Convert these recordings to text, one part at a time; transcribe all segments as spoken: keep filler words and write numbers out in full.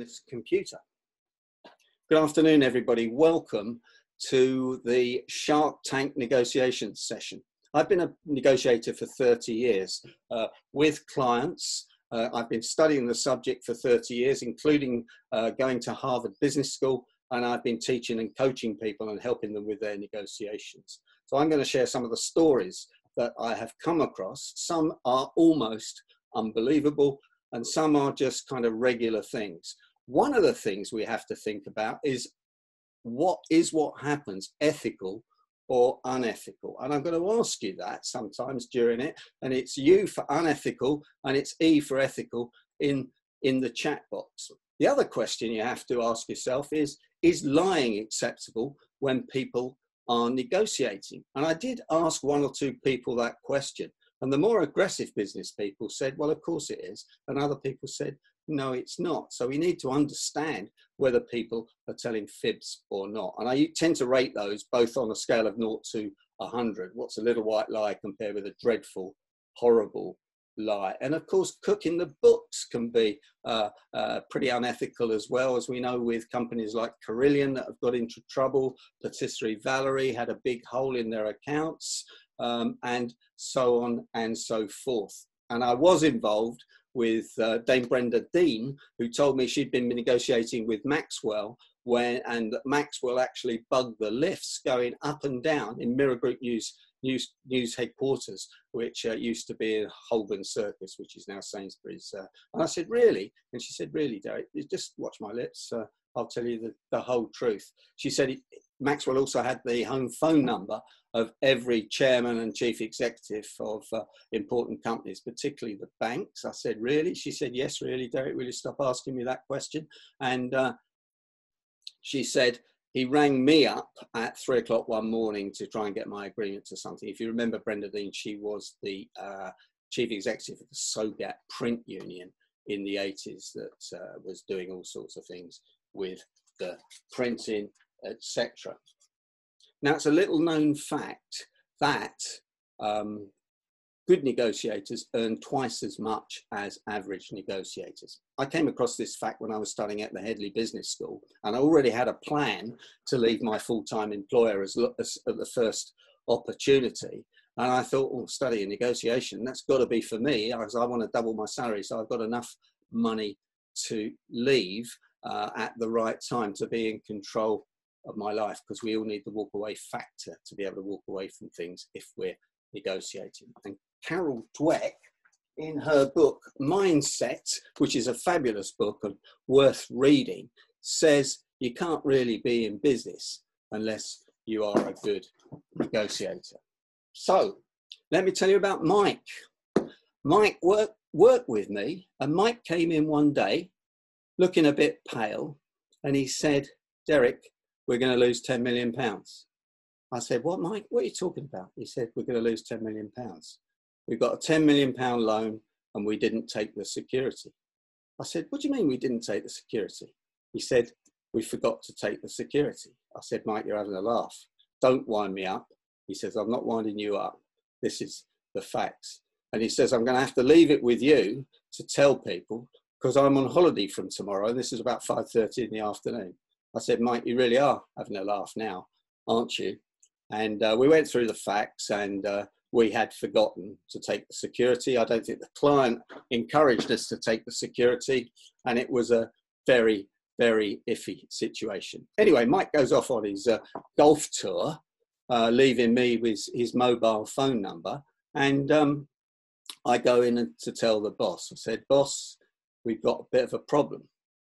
this computer. Good afternoon, everybody. Welcome to the Shark Tank negotiations session. I've been a negotiator for thirty years uh, with clients. Uh, I've been studying the subject for thirty years, including uh, going to Harvard Business School, and I've been teaching and coaching people and helping them with their negotiations. So I'm going to share some of the stories that I have come across. Some are almost unbelievable, and some are just kind of regular things. One of the things we have to think about is what is what happens ethical or unethical? And I'm going to ask you that sometimes during it, and it's U for unethical and it's E for ethical in, in the chat box. The other question you have to ask yourself is, is lying acceptable when people are negotiating? And I did ask one or two people that question, and the more aggressive business people said, well, of course it is. And other people said, no, it's not. So we need to understand whether people are telling fibs or not. And I tend to rate those both on a scale of zero to one hundred. What's a little white lie compared with a dreadful, horrible lie? And of course, cooking the books can be uh, uh, pretty unethical as well, as we know with companies like Carillion that have got into trouble. Patisserie Valerie had a big hole in their accounts, um, and so on and so forth. And I was involved with uh, Dame Brenda Dean, who told me she'd been negotiating with Maxwell when, and Maxwell actually bugged the lifts going up and down in Mirror Group News news, news headquarters, which uh, used to be in Holborn Circus, which is now Sainsbury's. Uh, and I said, really? And she said, really, Derek, just watch my lips. Uh, I'll tell you the, the whole truth. She said, it, Maxwell also had the home phone number of every chairman and chief executive of uh, important companies, particularly the banks. I said, really? She said, yes, really, Derek, will you stop asking me that question? And uh, she said, he rang me up at three o'clock one morning to try and get my agreement to something. If you remember Brenda Dean, she was the uh, chief executive of the SOGAT print union in the eighties that uh, was doing all sorts of things with the printing, et cetera. Now, it's a little known fact that um, good negotiators earn twice as much as average negotiators. I came across this fact when I was studying at the Headley Business School, and I already had a plan to leave my full-time employer as, as at the first opportunity. And I thought, well, studying negotiation, that's got to be for me, because I want to double my salary, so I've got enough money to leave uh, at the right time to be in control of my life, because we all need the walk away factor to be able to walk away from things if we're negotiating. And Carol Dweck, in her book Mindset, which is a fabulous book and worth reading, says you can't really be in business unless you are a good negotiator. So let me tell you about Mike. Mike worked worked with me, and Mike came in one day looking a bit pale, and he said, Derek, we're going to lose ten million pounds. I said, what, Mike? What are you talking about? He said, we're going to lose ten million pounds. We've got a ten million pound loan and we didn't take the security. I said, what do you mean we didn't take the security? He said, we forgot to take the security. I said, Mike, you're having a laugh. Don't wind me up. He says, I'm not winding you up. This is the facts. And he says, I'm going to have to leave it with you to tell people, because I'm on holiday from tomorrow. And this is about five thirty in the afternoon. I said, Mike, you really are having a laugh now, aren't you? And uh, we went through the facts, and uh, we had forgotten to take the security. I don't think the client encouraged us to take the security, and it was a very, very iffy situation. Anyway, Mike goes off on his uh, golf tour, uh, leaving me with his mobile phone number, and um, I go in to tell the boss. I said, boss, we've got a bit of a problem.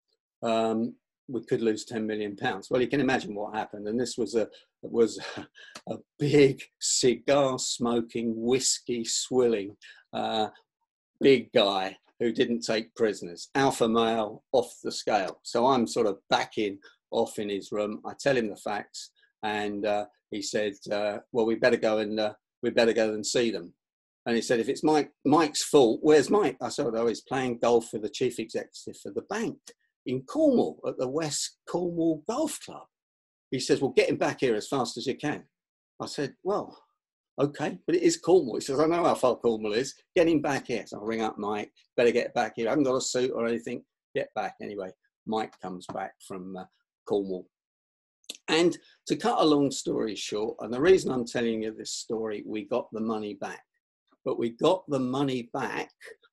Um, we could lose ten million pounds. Well, you can imagine what happened. And this was a, was a big cigar smoking, whiskey swilling, uh, big guy who didn't take prisoners, alpha male, off the scale. So I'm sort of backing off in his room. I tell him the facts, and uh, he said, uh, well, we better go and uh, we better go and see them. And he said, if it's Mike, Mike's fault, where's Mike? I said, oh, he's playing golf with the chief executive of the bank in Cornwall at the West Cornwall Golf Club. He says, well, get him back here as fast as you can. I said, well, okay, but it is Cornwall. He says, I know how far Cornwall is. Get him back here. So I'll ring up Mike, better get back here. I haven't got a suit or anything. Get back anyway. Mike comes back from uh, Cornwall. And to cut a long story short, and the reason I'm telling you this story, we got the money back. But we got the money back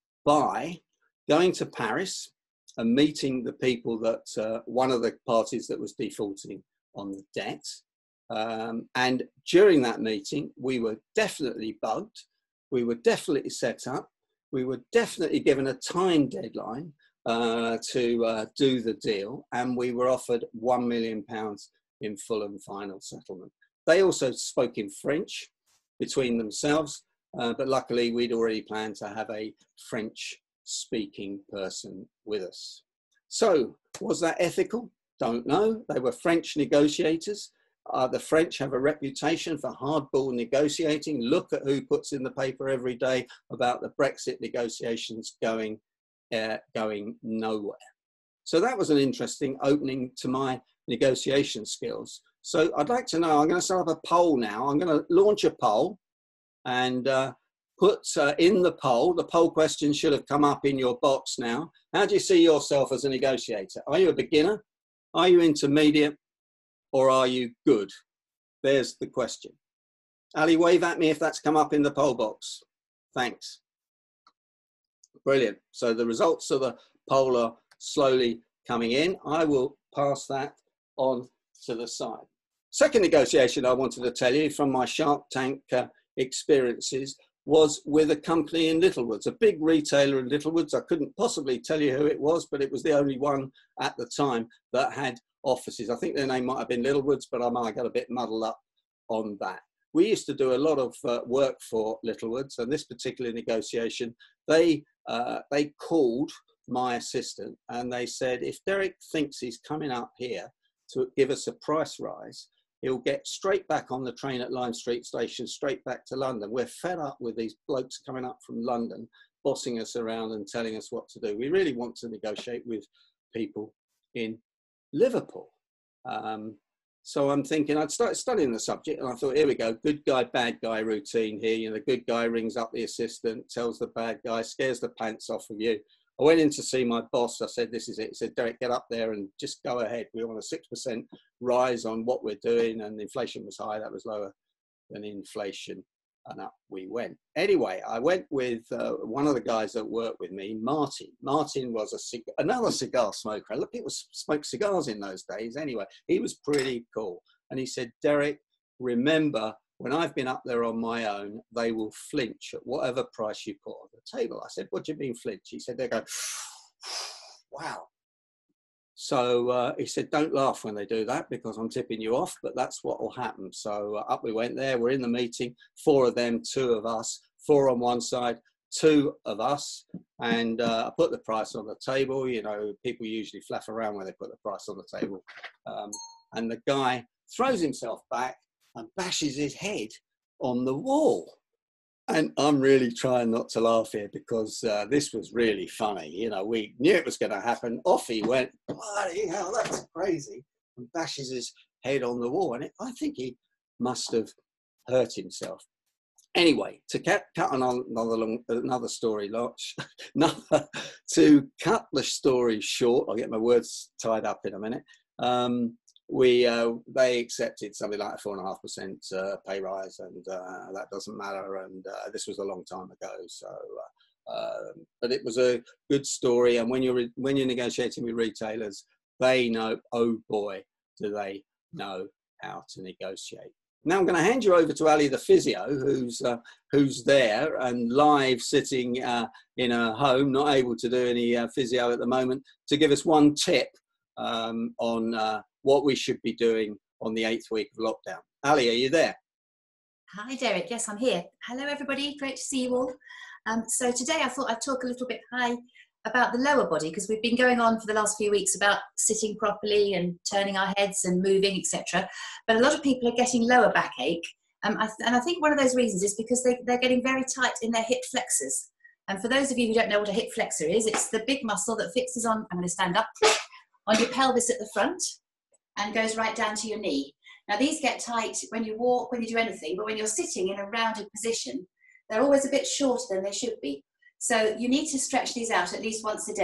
by going to Paris and meeting the people that, uh, one of the parties that was defaulting on the debt. Um, and during that meeting, we were definitely bugged. We were definitely set up. We were definitely given a time deadline uh, to uh, do the deal. And we were offered one million pounds in full and final settlement. They also spoke in French between themselves, uh, but luckily we'd already planned to have a French speaking person with us. So was that ethical? Don't know. They were French negotiators. Uh, the French have a reputation for hardball negotiating. Look at who puts in the paper every day about the Brexit negotiations going, uh, going nowhere. So that was an interesting opening to my negotiation skills. So I'd like to know, I'm going to set up a poll now. I'm going to launch a poll and uh, put uh, in the poll, the poll question should have come up in your box now. How do you see yourself as a negotiator? Are you a beginner? Are you intermediate? Or are you good? There's the question. Ali, wave at me if that's come up in the poll box. Thanks. Brilliant. So the results of the poll are slowly coming in. I will pass that on to the side. Second negotiation I wanted to tell you from my Shark Tank uh, experiences was with a company in Littlewoods, a big retailer in Littlewoods. I couldn't possibly tell you who it was, but it was the only one at the time that had offices. I think their name might have been Littlewoods, but I might have got a bit muddled up on that. We used to do a lot of uh, work for Littlewoods, and this particular negotiation, they, uh, they called my assistant and they said, if Derek thinks he's coming up here to give us a price rise, he'll get straight back on the train at Lime Street Station, straight back to London. We're fed up with these blokes coming up from London, bossing us around and telling us what to do. We really want to negotiate with people in Liverpool. Um, so I'm thinking, I'd started studying the subject and I thought, here we go, good guy, bad guy routine here. You know, the good guy rings up the assistant, tells the bad guy, scares the pants off of you. I went in to see my boss. I said, this is it. He said, Derek, get up there and just go ahead. We want a six percent rise on what we're doing. And inflation was high. That was lower than inflation. And up we went. Anyway, I went with uh, one of the guys that worked with me, Martin. Martin was a cig another cigar smoker. Look, people smoked cigars in those days. Anyway, he was pretty cool. And he said, Derek, remember, when I've been up there on my own, they will flinch at whatever price you put on the table. I said, what do you mean flinch? He said, they go, wow. So uh, he said, don't laugh when they do that because I'm tipping you off, but that's what will happen. So uh, up we went there. We're in the meeting, four of them, two of us, four on one side, two of us. And uh, I put the price on the table. You know, people usually flaff around when they put the price on the table. Um, and the guy throws himself back and bashes his head on the wall. And I'm really trying not to laugh here because uh, this was really funny. You know, we knew it was going to happen. Off he went, bloody hell, that's crazy. And bashes his head on the wall. And it, I think he must have hurt himself. Anyway, to cut, cut another, long, another story, another, to cut the story short, I'll get my words tied up in a minute. Um, We, uh, they accepted something like a four and a half percent uh, pay rise, and uh, that doesn't matter. And uh, this was a long time ago. So, uh, uh, but it was a good story. And when you're when you're negotiating with retailers, they know. Oh boy, do they know how to negotiate. Now I'm going to hand you over to Ali, the physio, who's uh, who's there and live, sitting uh, in her home, not able to do any uh, physio at the moment, to give us one tip um, on. Uh, what we should be doing on the eighth week of lockdown. Ali, are you there? Hi, Derek. Yes, I'm here. Hello, everybody. Great to see you all. Um, so today I thought I'd talk a little bit high about the lower body, because we've been going on for the last few weeks about sitting properly and turning our heads and moving, et cetera. But a lot of people are getting lower backache. Um, I th and I think one of those reasons is because they, they're getting very tight in their hip flexors. And for those of you who don't know what a hip flexor is, it's the big muscle that fixes on, I'm going to stand up, on your pelvis at the front, and goes right down to your knee. Now these get tight when you walk, when you do anything, but when you're sitting in a rounded position, they're always a bit shorter than they should be. So you need to stretch these out at least once a day.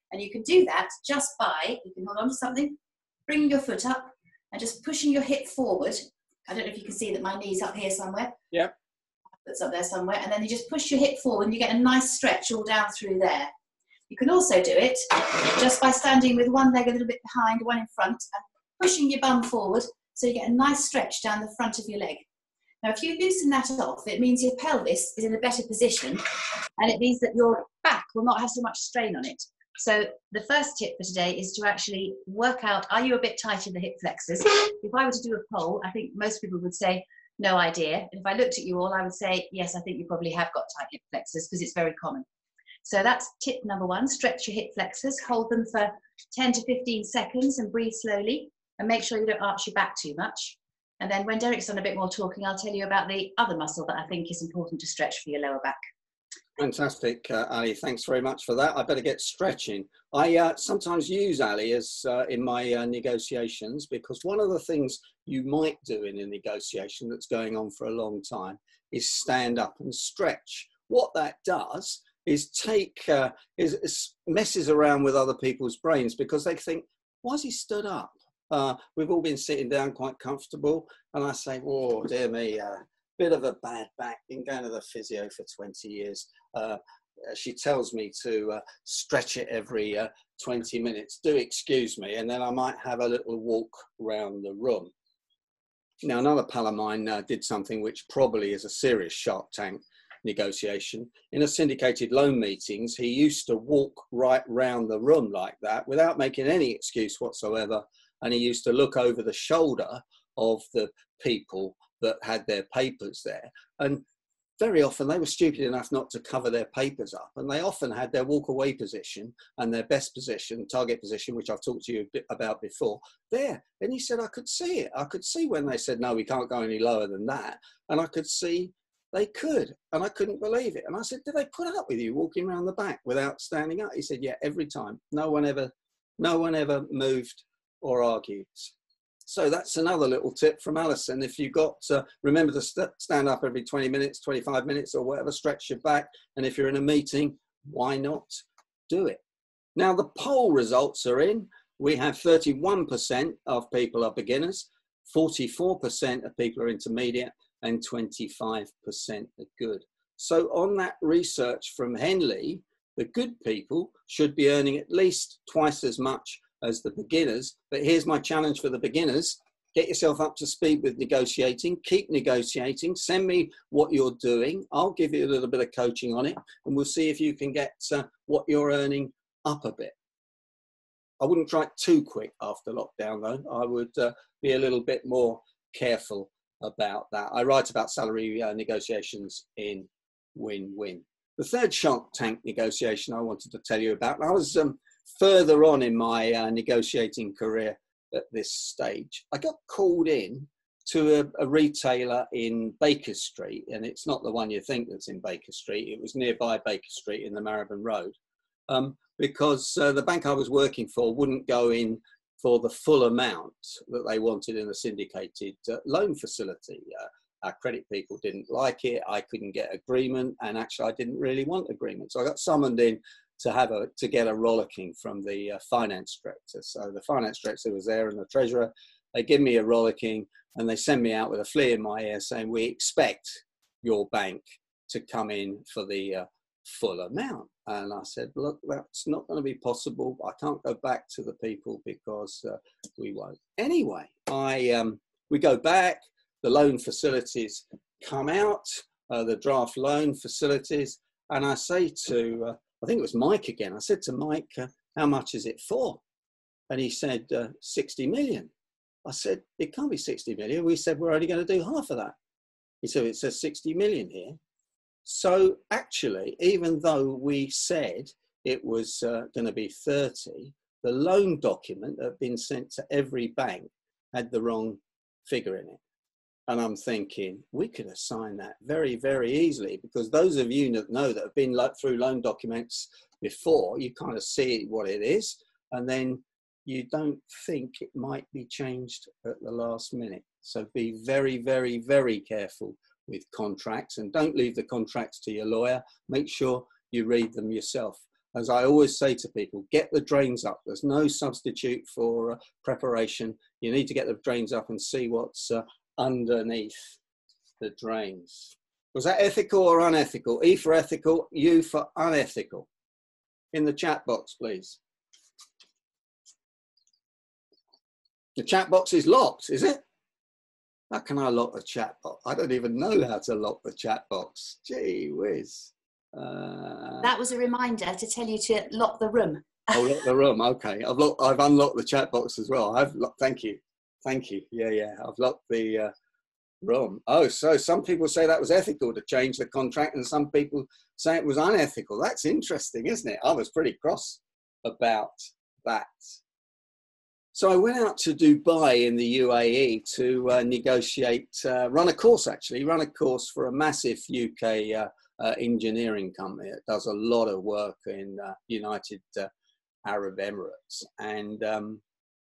And you can do that just by, you can hold on to something, bring your foot up and just pushing your hip forward. I don't know if you can see that my knee's up here somewhere. Yeah. It's up there somewhere. And then you just push your hip forward and you get a nice stretch all down through there. You can also do it just by standing with one leg a little bit behind, one in front, and pushing your bum forward so you get a nice stretch down the front of your leg. Now, if you loosen that off, it means your pelvis is in a better position, and it means that your back will not have so much strain on it. So the first tip for today is to actually work out, are you a bit tight in the hip flexors? If I were to do a poll, I think most people would say, no idea. And if I looked at you all, I would say, yes, I think you probably have got tight hip flexors because it's very common. So that's tip number one, stretch your hip flexors, hold them for ten to fifteen seconds and breathe slowly and make sure you don't arch your back too much. And then when Derek's done a bit more talking, I'll tell you about the other muscle that I think is important to stretch for your lower back. Fantastic, uh, Ali. Thanks very much for that. I better get stretching. I uh, sometimes use Ali as uh, in my uh, negotiations, because one of the things you might do in a negotiation that's going on for a long time is stand up and stretch. What that does is take, uh, is, is messes around with other people's brains, because they think, why has he stood up? Uh, we've all been sitting down quite comfortable. And I say, oh, dear me, uh, bit of a bad back, been going to the physio for twenty years. Uh, she tells me to uh, stretch it every uh, twenty minutes. Do excuse me. And then I might have a little walk around the room. Now, another pal of mine uh, did something which probably is a serious Shark Tank negotiation. In a syndicated loan meetings, he used to walk right round the room like that without making any excuse whatsoever. And he used to look over the shoulder of the people that had their papers there. And very often they were stupid enough not to cover their papers up. And they often had their walk away position and their best position, target position, which I've talked to you a bit about before, there. And he said, I could see it. I could see when they said, no, we can't go any lower than that. And I could see they could. And I couldn't believe it. And I said, did they put up with you walking around the back without standing up? He said, yeah, every time. No one ever, no one ever moved or argued. So that's another little tip from Alison. If you got, uh, remember to st stand up every twenty minutes, twenty-five minutes or whatever, stretch your back. And if you're in a meeting, why not do it? Now the poll results are in. We have thirty-one percent of people are beginners, forty-four percent of people are intermediate, and twenty-five percent are good. So on that research from Henley, the good people should be earning at least twice as much as the beginners. But here's my challenge for the beginners. Get yourself up to speed with negotiating, keep negotiating, send me what you're doing. I'll give you a little bit of coaching on it and we'll see if you can get uh, what you're earning up a bit. I wouldn't try it too quick after lockdown though. I would uh, be a little bit more careful about that. I write about salary uh, negotiations in Win-Win. The third Shark Tank negotiation I wanted to tell you about, I was um, further on in my uh, negotiating career at this stage. I got called in to a, a retailer in Baker Street, and it's not the one you think that's in Baker Street. It was nearby Baker Street in the Marylebone Road, um, because uh, the bank I was working for wouldn't go in for the full amount that they wanted in a syndicated uh, loan facility. Uh, our credit people didn't like it. I couldn't get agreement, and actually I didn't really want agreement. So I got summoned in to have a to get a rollicking from the uh, finance director. So the finance director was there and the treasurer. They give me a rollicking and they send me out with a flea in my ear saying, we expect your bank to come in for the uh, full amount. And I said, look, that's not going to be possible. I can't go back to the people because uh, we won't. Anyway, I um, we go back, the loan facilities come out, uh, the draft loan facilities, and I say to, uh, I think it was Mike again, I said to Mike, uh, how much is it for? And he said, uh, sixty million. I said, it can't be sixty million. We said, we're only going to do half of that. He said, it says sixty million here. So actually, even though we said it was uh, going to be thirty, the loan document that had been sent to every bank had the wrong figure in it. And I'm thinking, we could assign that very, very easily, because those of you that know that have been through loan documents before, you kind of see what it is, and then you don't think it might be changed at the last minute. So be very, very, very careful with contracts, and don't leave the contracts to your lawyer. Make sure you read them yourself. As I always say to people, get the drains up. There's no substitute for uh, preparation. You need to get the drains up and see what's uh, underneath the drains. Was that ethical or unethical? E for ethical, U for unethical. In the chat box, please. The chat box is locked, is it? How can I lock the chat box? I don't even know how to lock the chat box. Gee whiz. Uh, that was a reminder to tell you to lock the room. Oh, lock the room. Okay, I've locked. I've unlocked the chat box as well. I've locked. Thank you, thank you. Yeah, yeah. I've locked the uh, room. Oh, so some people say that was ethical to change the contract, and some people say it was unethical. That's interesting, isn't it? I was pretty cross about that. So I went out to Dubai in the U A E to uh, negotiate, uh, run a course actually, run a course for a massive U K uh, uh, engineering company that does a lot of work in uh, United uh, Arab Emirates. And um,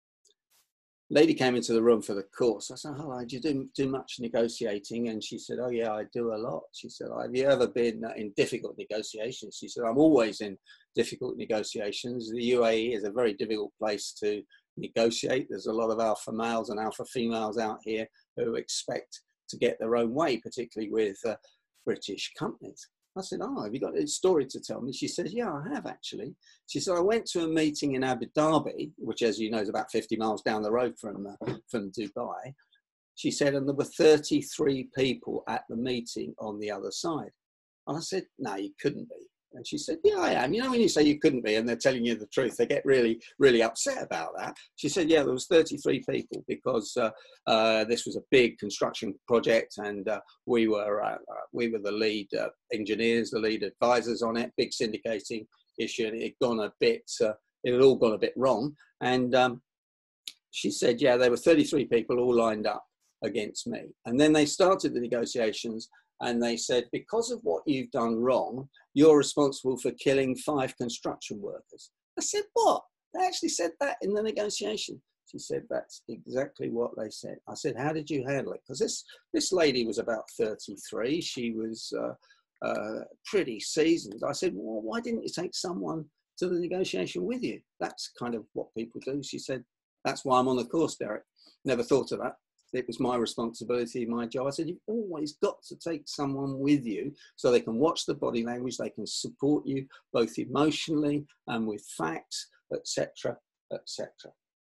lady came into the room for the course. I said, hello, do you do, do much negotiating? And she said, oh yeah, I do a lot. She said, have you ever been in difficult negotiations? She said, I'm always in difficult negotiations. The U A E is a very difficult place to negotiate. There's a lot of alpha males and alpha females out here who expect to get their own way, particularly with uh, British companies. I said, oh, have you got a story to tell me? She says, yeah, I have actually. She said, I went to a meeting in Abu Dhabi, which, as you know, is about fifty miles down the road from, uh, from Dubai. She said, and there were thirty-three people at the meeting on the other side. And I said, no, you couldn't be. And she said, yeah, I am. You know, when you say you couldn't be and they're telling you the truth, they get really, really upset about that. She said, yeah, there was thirty-three people because uh, uh, this was a big construction project, and uh, we were uh, we were the lead uh, engineers, the lead advisors on it. Big syndicating issue, and it had gone a bit, uh, it had all gone a bit wrong. And um, she said, yeah, there were thirty-three people all lined up against me. And then they started the negotiations. And they said, because of what you've done wrong, you're responsible for killing five construction workers. I said, what? They actually said that in the negotiation. She said, that's exactly what they said. I said, how did you handle it? Because this, this lady was about thirty-three. She was uh, uh, pretty seasoned. I said, well, why didn't you take someone to the negotiation with you? That's kind of what people do. She said, that's why I'm on the course, Derek. Never thought of that. It was my responsibility, my job. I said, you've always got to take someone with you so they can watch the body language, they can support you both emotionally and with facts, et cetera, et cetera.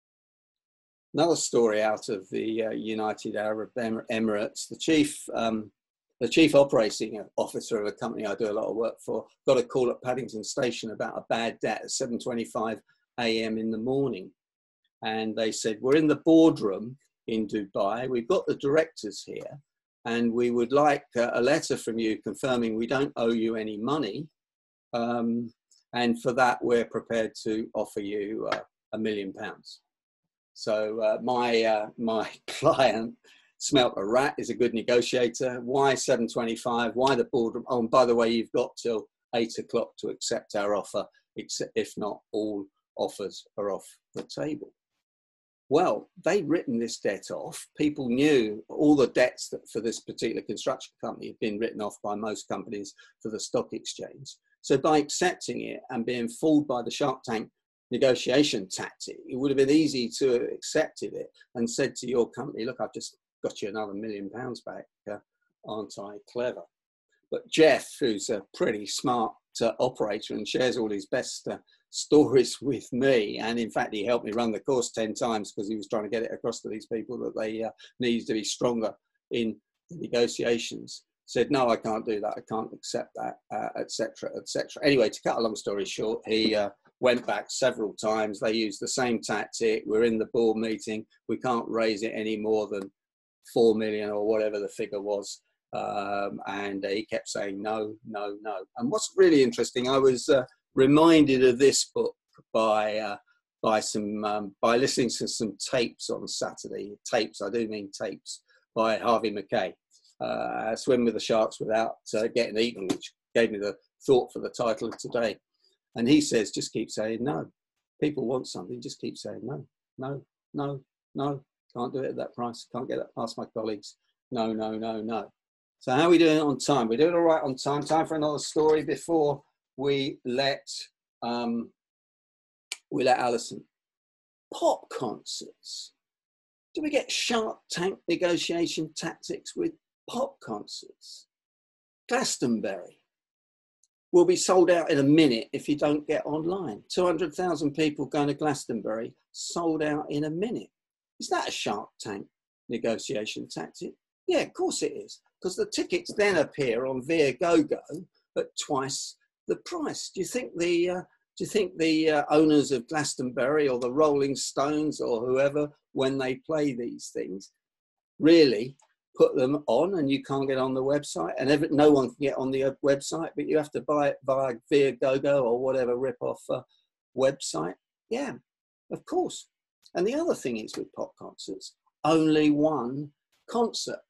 Another story out of the uh, United Arab Emirates, the chief, um, the chief operating officer of a company I do a lot of work for, got a call at Paddington Station about a bad debt at seven twenty-five a m in the morning. And they said, we're in the boardroom in Dubai, we've got the directors here, and we would like uh, a letter from you confirming we don't owe you any money, um, and for that we're prepared to offer you uh, a million pounds. So uh, my uh, my client smelt a rat, is a good negotiator. Why seven twenty-five? Why the boardroom? Oh, and by the way, you've got till eight o'clock to accept our offer. Except if not, all offers are off the table. Well, they'd written this debt off. People knew all the debts that for this particular construction company had been written off by most companies for the stock exchange. So by accepting it and being fooled by the Shark Tank negotiation tactic, it would have been easy to have accepted it and said to your company, look, I've just got you another million pounds back. Uh, aren't I clever? But Jeff, who's a pretty smart uh, operator and shares all his best uh, stories with me, and in fact he helped me run the course ten times because he was trying to get it across to these people that they uh, needed to be stronger in the negotiations, said no, I can't do that, I can't accept that, uh, etc, etc. Anyway, to cut a long story short, he uh, went back several times. They used the same tactic. We're in the board meeting, we can't raise it any more than four million or whatever the figure was, um, and uh, he kept saying no, no, no. And what's really interesting, I was uh, reminded of this book by uh, by some um, by listening to some tapes on Saturday. Tapes, I do mean tapes, by Harvey Mackay. Uh, Swim with the Sharks Without uh, Getting Eaten, which gave me the thought for the title of today. And he says, just keep saying no. People want something, just keep saying no, no, no, no. Can't do it at that price. Can't get that past my colleagues. No, no, no, no. So how are we doing on time? We're doing all right on time. Time for another story before we let Um, we let Alison. Pop concerts. Do we get Shark Tank negotiation tactics with pop concerts? Glastonbury will be sold out in a minute if you don't get online. two hundred thousand people going to Glastonbury, sold out in a minute. Is that a Shark Tank negotiation tactic? Yeah, of course it is, because the tickets then appear on Viagogo at twice the price. Do you think the uh, do you think the uh, owners of Glastonbury or the Rolling Stones or whoever, when they play these things, really put them on and you can't get on the website, and every, no one can get on the website, but you have to buy it via Viagogo or whatever rip-off uh, website? Yeah, of course. And the other thing is with pop concerts, only one concert.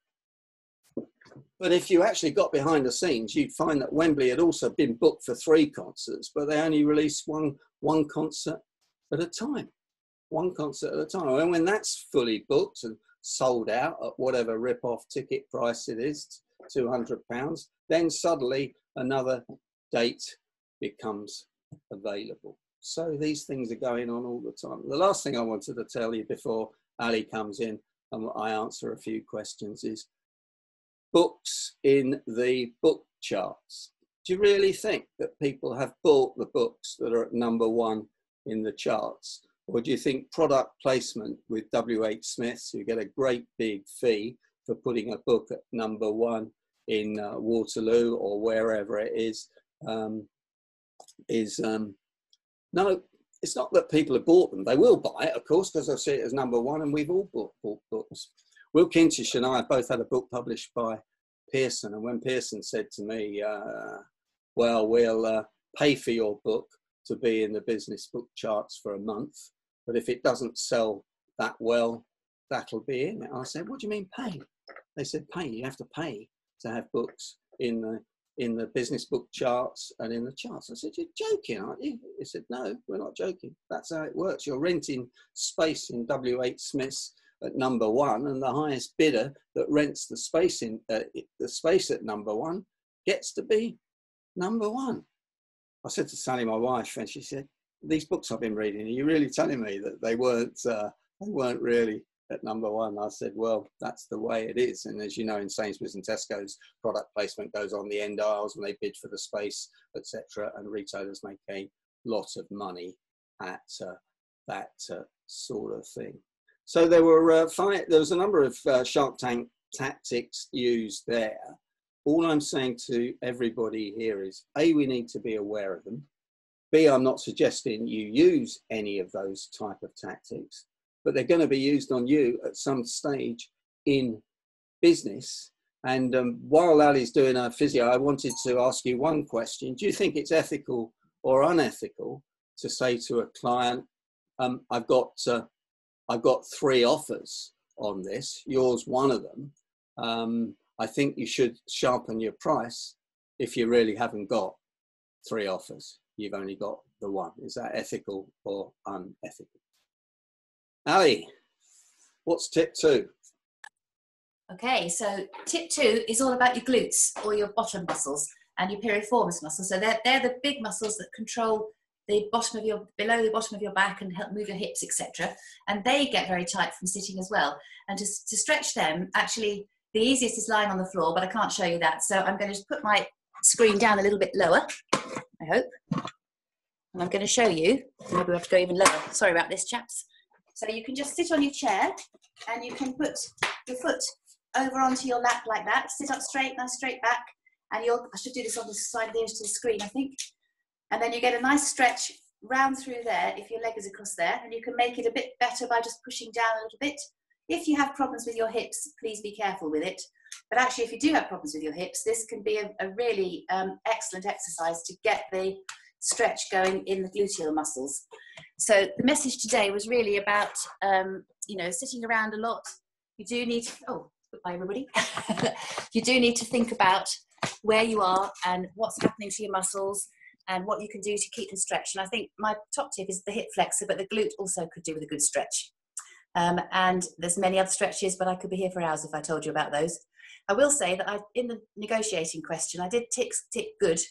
But if you actually got behind the scenes, you'd find that Wembley had also been booked for three concerts, but they only released one, one concert at a time. One concert at a time. And when that's fully booked and sold out at whatever rip-off ticket price it is, two hundred pounds, then suddenly another date becomes available. So these things are going on all the time. The last thing I wanted to tell you before Ali comes in and I answer a few questions is books in the book charts. Do you really think that people have bought the books that are at number one in the charts? Or do you think product placement with W H Smith's, who get a great big fee for putting a book at number one in uh, Waterloo or wherever it is, um, is, um, no, it's not that people have bought them. They will buy it, of course, because I see it as number one, and we've all bought, bought books. Will Kintish and I both had a book published by Pearson, and when Pearson said to me, uh, well, we'll uh, pay for your book to be in the business book charts for a month, but if it doesn't sell that well, that'll be in it. I said, what do you mean pay? They said, pay, you have to pay to have books in the in the business book charts and in the charts. I said, you're joking, aren't you? He said, no, we're not joking. That's how it works. You're renting space in W H Smith's at number one, and the highest bidder that rents the space in uh, the space at number one gets to be number one. I said to Sally, my wife, and she said, these books I've been reading, are you really telling me that they weren't uh, they weren't really at number one? I said, well, that's the way it is. And as you know, in Sainsbury's and Tesco's, product placement goes on the end aisles when they bid for the space, et cetera, and retailers make a lot of money at uh, that uh, sort of thing. So there were uh, five, there was a number of uh, Shark Tank tactics used there. All I'm saying to everybody here is, A, we need to be aware of them. B, I'm not suggesting you use any of those type of tactics, but they're going to be used on you at some stage in business. And um, while Ali's doing her physio, I wanted to ask you one question. Do you think it's ethical or unethical to say to a client, um, I've got uh, I've got three offers on this, yours one of them. Um, I think you should sharpen your price if you really haven't got three offers. You've only got the one. Is that ethical or unethical? Ali, what's tip two? Okay, so tip two is all about your glutes or your bottom muscles and your piriformis muscles. So they're, they're the big muscles that control the bottom of your, below the bottom of your back and help move your hips, et cetera. And they get very tight from sitting as well. And to, to stretch them, actually, the easiest is lying on the floor, but I can't show you that. So I'm going to just put my screen down a little bit lower, I hope. And I'm going to show you, maybe we have to go even lower. Sorry about this, chaps. So you can just sit on your chair and you can put your foot over onto your lap like that. Sit up straight, nice straight back. And you'll, I should do this on the side of the edge to the screen, I think. And then you get a nice stretch round through there if your leg is across there. And you can make it a bit better by just pushing down a little bit. If you have problems with your hips, please be careful with it. But actually, if you do have problems with your hips, this can be a, a really um, excellent exercise to get the stretch going in the gluteal muscles. So the message today was really about, um, you know, sitting around a lot. You do need to, oh, goodbye everybody. You do need to think about where you are and what's happening to your muscles and what you can do to keep them stretched. And I think my top tip is the hip flexor, but the glute also could do with a good stretch. Um, and there's many other stretches, but I could be here for hours if I told you about those. I will say that I, in the negotiating question, I did tick, tick good,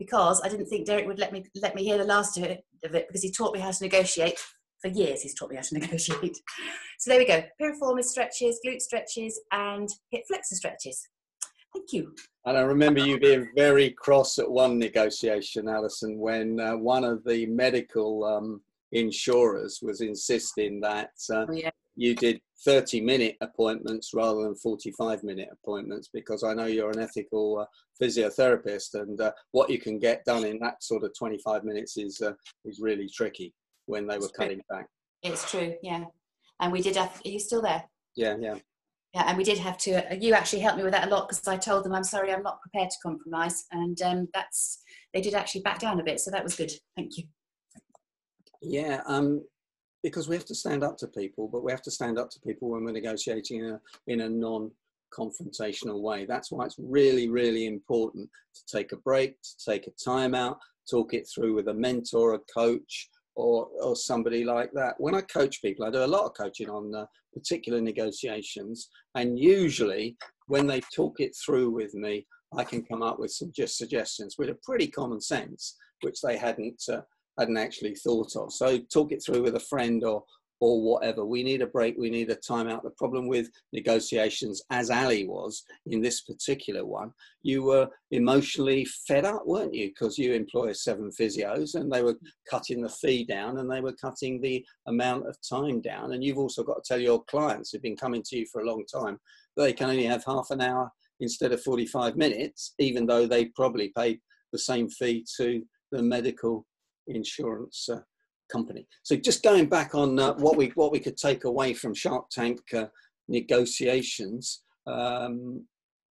because I didn't think Derek would let me let me hear the last of it, of it because he taught me how to negotiate. For years, he's taught me how to negotiate. So there we go. Piriformis stretches, glute stretches, and hip flexor stretches. Thank you. And I remember you being very cross at one negotiation, Alison, when uh, one of the medical um, insurers was insisting that uh, oh, yeah. you did thirty minute appointments rather than forty-five minute appointments, because I know you're an ethical uh, physiotherapist, and uh, what you can get done in that sort of twenty-five minutes is uh, is really tricky when they were it's cutting true. back. It's true, yeah. And we did have, are you still there? Yeah, yeah. Yeah, and we did have to, you actually helped me with that a lot, because I told them, I'm sorry, I'm not prepared to compromise. And um, that's, they did actually back down a bit. So that was good. Thank you. Yeah, um, because we have to stand up to people, but we have to stand up to people when we're negotiating in a, in a non-confrontational way. That's why it's really, really important to take a break, to take a time out, talk it through with a mentor, a coach, or, or somebody like that. When I coach people, I do a lot of coaching on uh, particular negotiations, and usually when they talk it through with me, I can come up with some just suggestions with a pretty common sense, which they hadn't uh, hadn't actually thought of. So talk it through with a friend or or whatever. We need a break, we need a time out. The problem with negotiations, as Ali was in this particular one, you were emotionally fed up, weren't you? Because you employ seven physios and they were cutting the fee down and they were cutting the amount of time down. And you've also got to tell your clients who've been coming to you for a long time that they can only have half an hour instead of forty-five minutes, even though they probably paid the same fee to the medical insurance uh, company. So just going back on uh, what we what we could take away from Shark Tank uh, negotiations, um,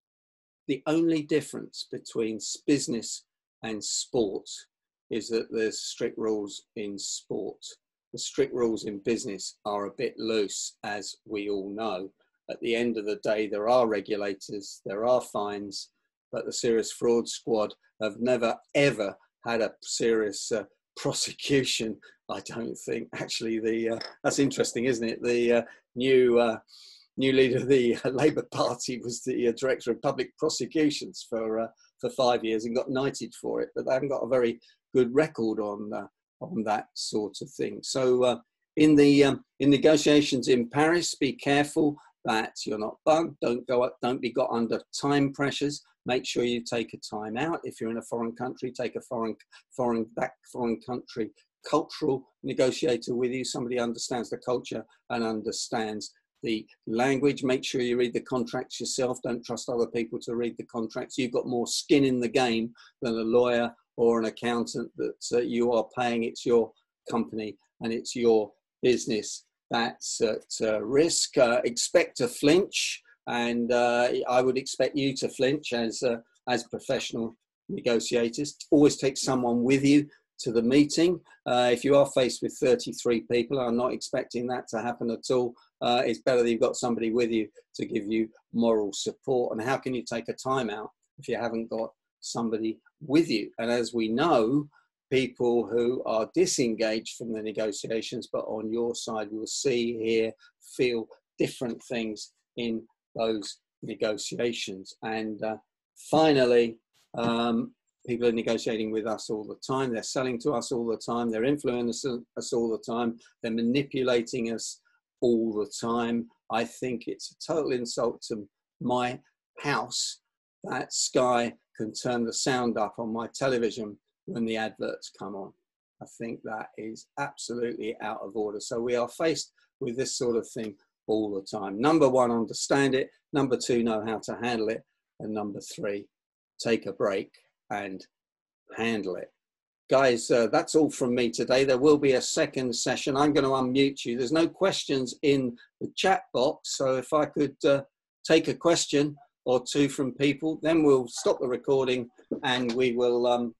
the only difference between business and sport is that there's strict rules in sport. The strict rules in business are a bit loose, as we all know. At the end of the day, there are regulators, there are fines, but the Serious Fraud Squad have never, ever had a serious uh, prosecution. I don't think. Actually, the uh, that's interesting, isn't it? The uh, new uh, new leader of the uh, Labour Party was the uh, director of public prosecutions for uh, for five years and got knighted for it, but they haven't got a very good record on uh, on that sort of thing. So uh, in the um, in negotiations in Paris, be careful that you're not bugged. Don't go up. Don't be got under time pressures. Make sure you take a time out. If you're in a foreign country, take a foreign foreign back foreign country cultural negotiator with you, somebody who understands the culture and understands the language. Make sure you read the contracts yourself. Don't trust other people to read the contracts. You've got more skin in the game than a lawyer or an accountant that uh, you are paying. It's your company and it's your business that's at uh, risk. Uh, expect to flinch, and uh, I would expect you to flinch as uh, as professional negotiators. Always take someone with you to the meeting. Uh, if you are faced with thirty-three people, I'm not expecting that to happen at all. Uh, it's better that you've got somebody with you to give you moral support. And how can you take a time out if you haven't got somebody with you? And as we know, people who are disengaged from the negotiations, but on your side will see, hear, feel different things in those negotiations. And uh, finally, um, people are negotiating with us all the time. They're selling to us all the time. They're influencing us all the time. They're manipulating us all the time. I think it's a total insult to my house that Sky can turn the sound up on my television when the adverts come on. I think that is absolutely out of order. So we are faced with this sort of thing all the time. Number one, understand it. Number two, know how to handle it. And number three, take a break and handle it. Guys, uh, that's all from me today. There will be a second session. I'm going to unmute you. There's no questions in the chat box. So if I could uh, take a question or two from people, then we'll stop the recording and we will um,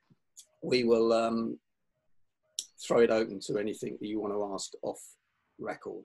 we will um, throw it open to anything that you want to ask off record.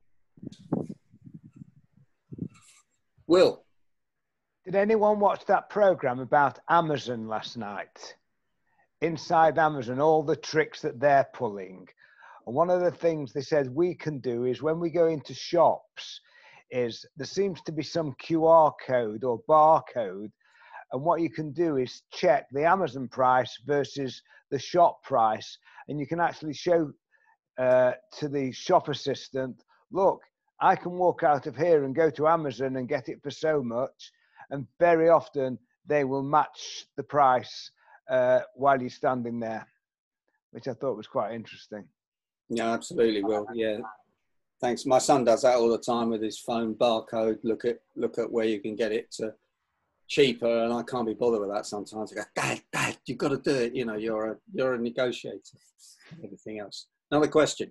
Will? Did anyone watch that program about Amazon last night? Inside Amazon, all the tricks that they're pulling. And one of the things they said we can do is when we go into shops, is there seems to be some Q R code or barcode And what you can do is check the Amazon price versus the shop price. And you can actually show uh, to the shop assistant, look, I can walk out of here and go to Amazon and get it for so much. And very often they will match the price uh, while you're standing there, which I thought was quite interesting. Yeah, absolutely, Will. Yeah, thanks. My son does that all the time with his phone barcode. Look at look at where you can get it to cheaper, and I can't be bothered with that sometimes. I go, Dad, Dad, you've got to do it. You know, you're a you're a negotiator. Everything else. Another question.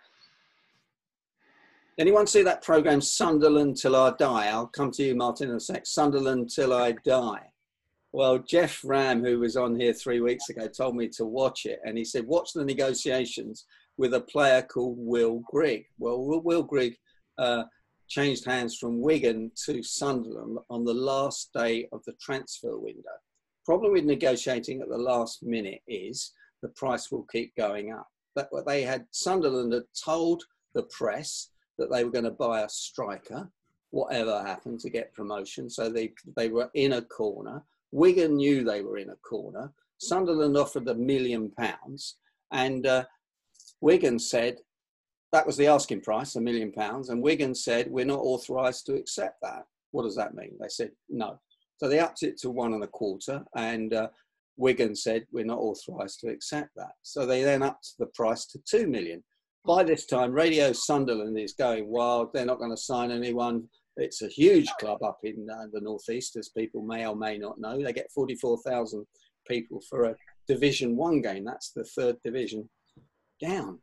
Anyone see that program Sunderland Till I Die? I'll come to you, Martin, in a sec. Sunderland Till I Die. Well, Jeff Ram, who was on here three weeks ago, told me to watch it, and he said, watch the negotiations with a player called Will Grigg. Well, Will Grigg uh, changed hands from Wigan to Sunderland on the last day of the transfer window. Problem with negotiating at the last minute is the price will keep going up. That what they had, Sunderland had told the press that they were going to buy a striker, whatever happened, to get promotion. So they they were in a corner. Wigan knew they were in a corner. Sunderland offered a million pounds, and uh, Wigan said that was the asking price, a million pounds. And Wigan said, we're not authorised to accept that. What does that mean? They said no. So they upped it to one and a quarter, and uh, Wigan said, we're not authorised to accept that. So they then upped the price to two million. By this time, Radio Sunderland is going wild. They're not going to sign anyone. It's a huge club up in uh, the northeast, as people may or may not know. They get forty-four thousand people for a Division One game. That's the third division down.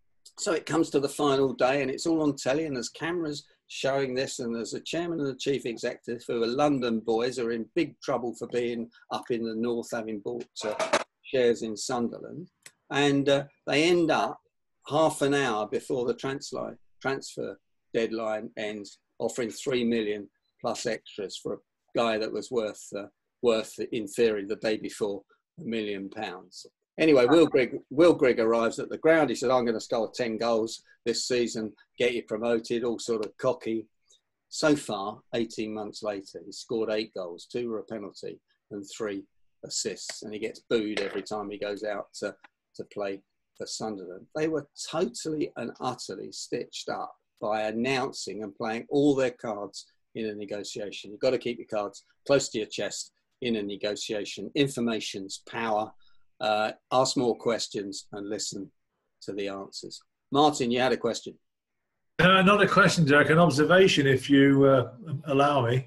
So it comes to the final day, and it's all on telly, and there's cameras showing this, and there's a chairman and a chief executive who are London boys, are in big trouble for being up in the north, having bought uh, shares in Sunderland. And uh, they end up half an hour before the transfer transfer deadline ends, offering three million plus extras for a guy that was worth uh, worth in theory the day before a million pounds. Anyway, Will Grigg Will Grigg arrives at the ground. He said, "I'm going to score ten goals this season, get you promoted." All sort of cocky. So far, eighteen months later, he's scored eight goals, two were a penalty, and three assists, and he gets booed every time he goes out to to play for Sunderland. They were totally and utterly stitched up by announcing and playing all their cards in a negotiation. You've got to keep your cards close to your chest in a negotiation. Information's power. Uh, ask more questions and listen to the answers. Martin, you had a question. Uh, not a question, Derek, an observation, if you uh, allow me.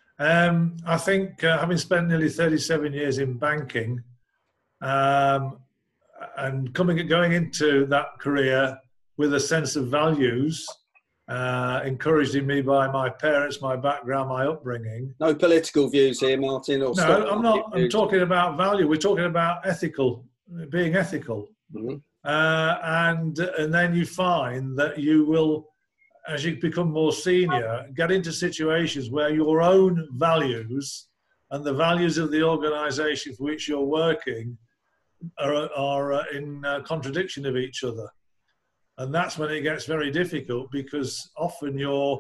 Um, I think uh, having spent nearly thirty-seven years in banking, um, and coming going into that career with a sense of values, uh, encouraged in me by my parents, my background, my upbringing. No political views here, Martin. Or no, I'm not. I'm talking about value. We're talking about ethical, being ethical. Mm-hmm. uh, and and then you find that you will, as you become more senior, get into situations where your own values and the values of the organisation for which you're working are, are in uh, contradiction of each other. And that's when it gets very difficult, because often you're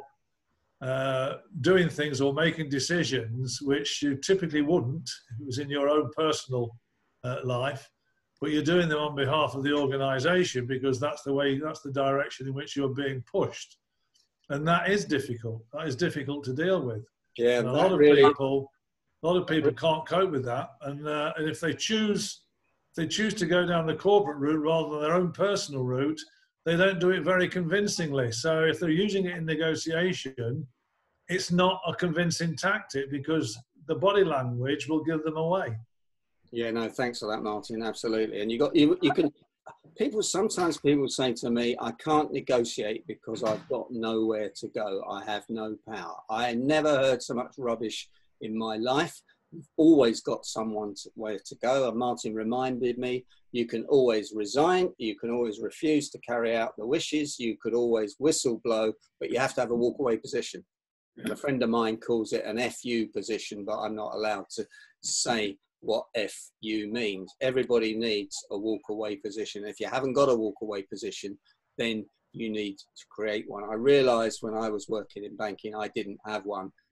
uh, doing things or making decisions which you typically wouldn't if it was in your own personal uh, life, but you're doing them on behalf of the organisation because that's the way, that's the direction in which you're being pushed. And that is difficult. That is difficult to deal with. Yeah, and a lot of really... people, a lot of people can't cope with that. And uh, and if they choose, if they choose to go down the corporate route rather than their own personal route, they don't do it very convincingly. So if they're using it in negotiation, it's not a convincing tactic because the body language will give them away. Yeah, no, thanks for that, Martin. Absolutely. And you got you you can. People, sometimes people say to me, I can't negotiate because I've got nowhere to go. I have no power. I never heard so much rubbish in my life. You've always got someone to, where to go. And Martin reminded me, you can always resign. You can always refuse to carry out the wishes. You could always whistle blow, but you have to have a walk-away position. And a friend of mine calls it an F U position, but I'm not allowed to say what F U means. Everybody needs a walk-away position. If you haven't got a walk-away position, then you need to create one. I realised when I was working in banking, I didn't have one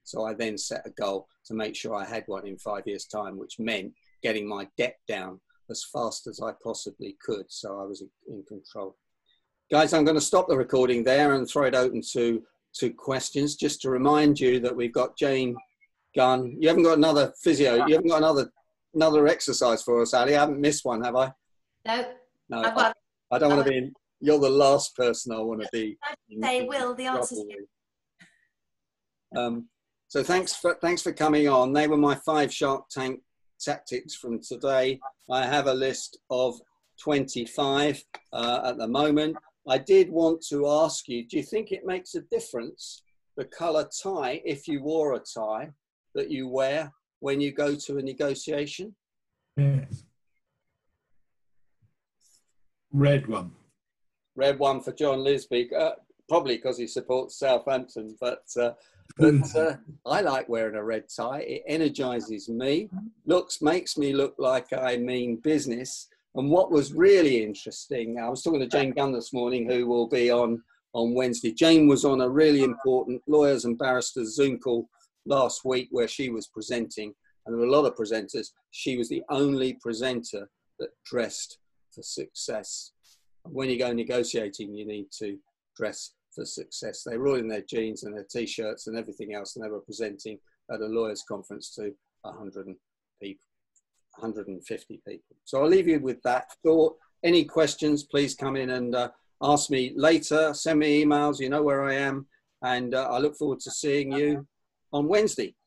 So I then set a goal to make sure I had one in five years' time, which meant getting my debt down as fast as I possibly could. So I was in control. Guys, I'm going to stop the recording there and throw it open to, to questions. Just to remind you that we've got Jane Gunn. You haven't got another physio. You haven't got another another exercise for us, Ali. I haven't missed one, have I? No. No. I've got, I, I don't want to be in. You're the last person I want to be. They will. The answer's yes. Um, so thanks for thanks for coming on. They were my five Shark Tank tactics from today. I have a list of twenty-five uh, at the moment. I did want to ask you, do you think it makes a difference, the colour tie, if you wore a tie, that you wear when you go to a negotiation? Yes. Red one. Red one for John Lisby, uh, probably because he supports Southampton, but, uh, but uh, I like wearing a red tie. It energises me, looks, makes me look like I mean business. And what was really interesting, I was talking to Jane Gunn this morning, who will be on, on Wednesday. Jane was on a really important lawyers and barristers Zoom call last week where she was presenting, and there were a lot of presenters. She was the only presenter that dressed for success. And when you go negotiating, you need to dress for success. They were all in their jeans and their T-shirts and everything else, and they were presenting at a lawyers' conference to one hundred people. one hundred fifty people. So I'll leave you with that thought. Any questions, please come in and uh, ask me later. Send me emails, you know where I am. And uh, I look forward to seeing you on Wednesday.